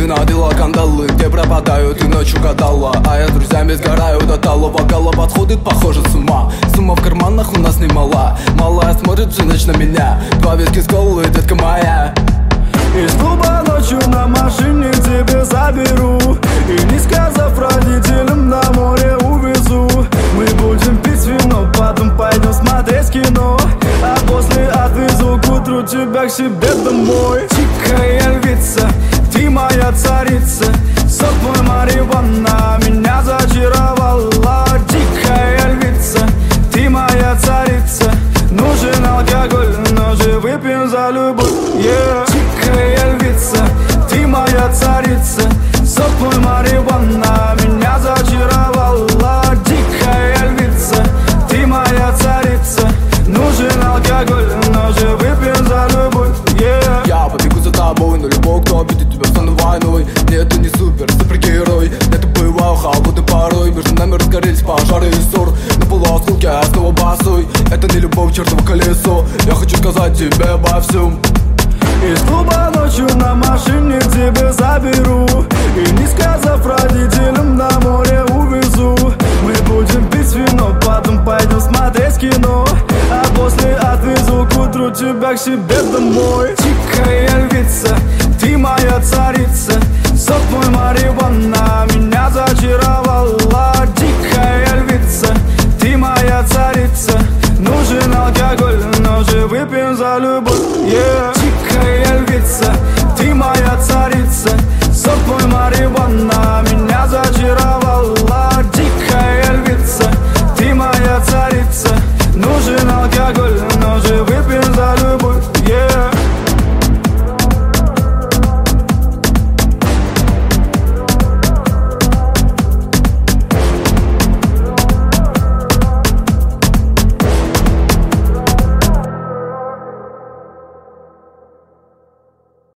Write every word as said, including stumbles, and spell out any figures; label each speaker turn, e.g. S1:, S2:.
S1: Ты надела кандалы, где пропадаю, ты ночью гадала. А я с друзьями сгораю до талого. Голова подходит, похоже, с ума. Сумма в карманах у нас немала. Малая смотрит всю ночь на меня. Два виски с колой, детка моя.
S2: Из клуба ночью на машине тебя заберу, и не сказав родителям, на море увезу. Мы будем пить вино, потом пойдем смотреть кино, а после отвезу к утру тебя к себе домой. Дикая львица, ты моя царица, сок твой марихуана меня зачаровала. Дикая львица, ты моя царица, нужен алкоголь, но же выпьем за любовь, yeah. Дикая львица, ты моя царица, сок твой марихуана меня зачаровала. Дикая львица, ты моя царица, нужен алкоголь, но же выпьем за любовь, yeah.
S1: Я побегу за тобой, но любой, кто обидит тебя, стану войной. Нет, ты не супер, супергерой. Это бываю холодной порой. Между нами разгорелись пожары и ссор. На полуосколке я снова босой. Это не любовь, чертово колесо. Я хочу сказать тебе обо всем.
S2: Из клуба ночью на машине тебя заберу, и не сказав родителям, на море увезу. Мы будем пить вино, потом пойдем смотреть кино, а после отвезу к утру тебя к себе домой. Дикая львица, ты моя царица, сок твой марихуана меня зачаровала. Дикая львица, ты моя царица, нужен алкоголь, но же выпьем за любовь, yeah. Дикая львица, ты моя царица, сок твой марихуана